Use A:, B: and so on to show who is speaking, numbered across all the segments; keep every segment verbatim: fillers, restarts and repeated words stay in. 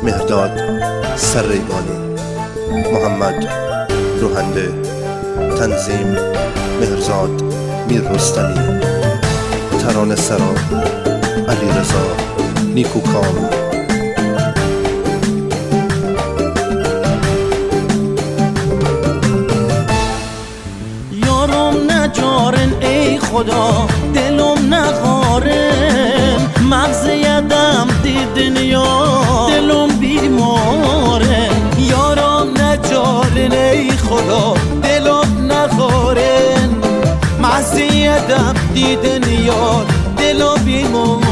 A: مهرداد سرریوانی، محمد روحنده، تنظیم مهرزاد میر رستمی، ترانه سرا علی رضا نیکوکام.
B: یارم نجارن ای خدا، دلم نخارن، مغز یدم دیدن یا دلم بیماره.
C: یارم نجارن ای خدا، دلم نخارن، مغز یدم دیدن یا دلم بیماره.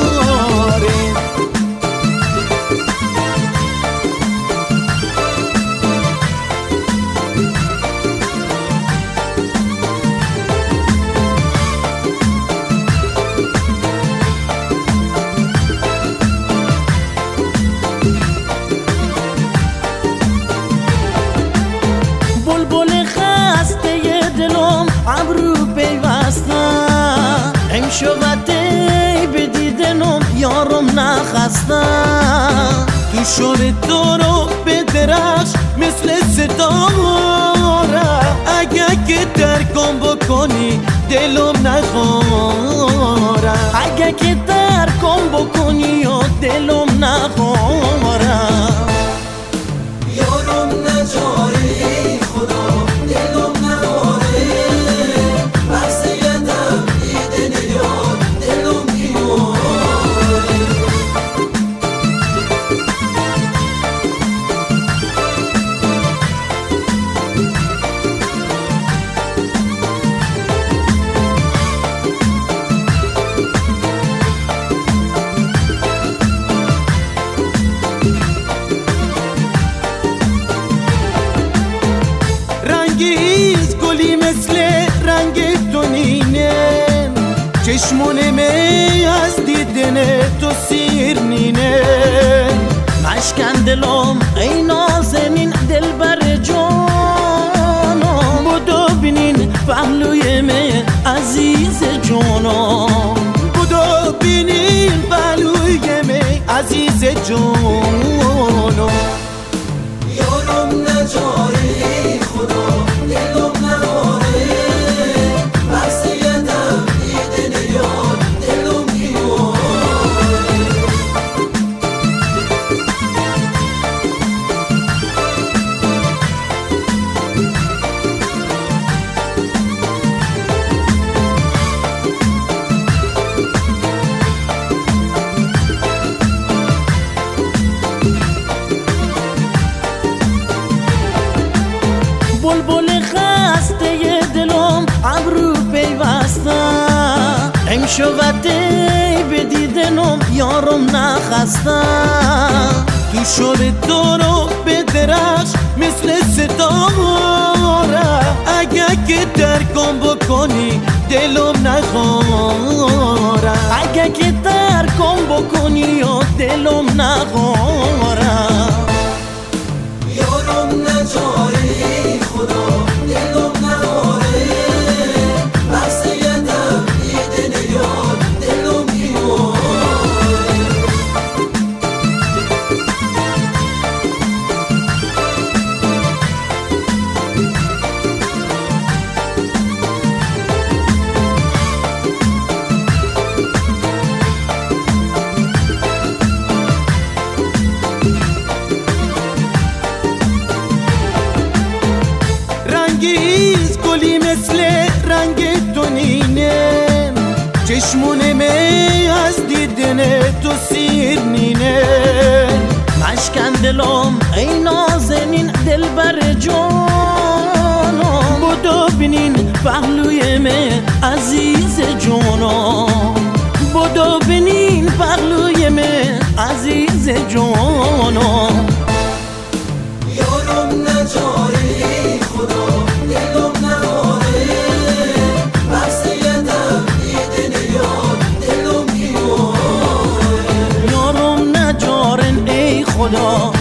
B: ابرو پیوستم این شوته بدیدنم یارم نخستم.
C: تو شور تو رو به درخش مثل ستاره، اگه که ترکم بکنی دلم نخواره.
B: اگه که ترکم بکنی یا دلم نخواره.
C: یارم نجاری خدا، دلم رنگیز گلی مثل رنگ دونینه، چشمون می از دیدن تو سیر نینه.
B: مشکن دلم ای نازنین دل بر جانم، بودو بینین پهلوی می عزیز جانم.
C: بودو بینین پهلوی می عزیز جانم. یارم نجاری خدا، دلم نواره، بس یدم دیدن یاد دلم بیواره.
B: بلبل خسته دلم ابرو پیوستم این شوته بدیدنم یارم نخستم.
C: تو شور تو رو به درخش مثل ستاره، اگه که ترکم بکنی دلم نخواره.
B: اگه که ترکم بکنی یا دلم نخواره.
C: یارم نجاری خدا، دلم نواره، بس یدم دیدن یاد دلم بیواره. رنگیز گلی مثل رنگ دونینه، چشمون می از دیدن تو سیر نینه.
B: مشکن دلم ای نازنین دل بر جانم، بودو بینین پهلوی می عزیز جانم. بودو بینین پهلوی می عزیز جانم.
C: یارم نجاری خدا، دلم نواره، بس یدم دیدن یاد دلم بیواره.
B: یارم نجارن ای خدا،